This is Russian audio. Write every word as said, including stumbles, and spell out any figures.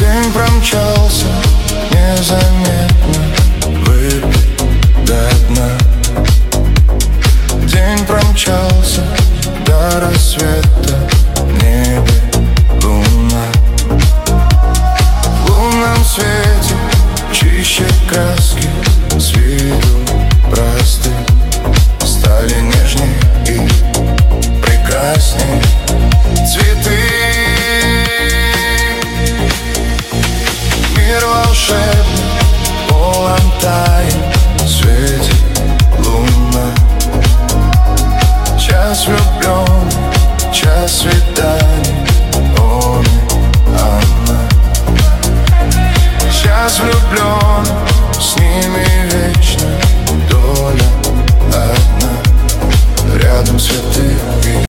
День промчался незаметно, выпит до дна. День промчался до рассвета, в небе луна. В лунном свете чище краски, с виду просты, стали нежней и прекрасней цветы. Мир волшебный, полон тайн, светит луна. Час влюблен, час свет.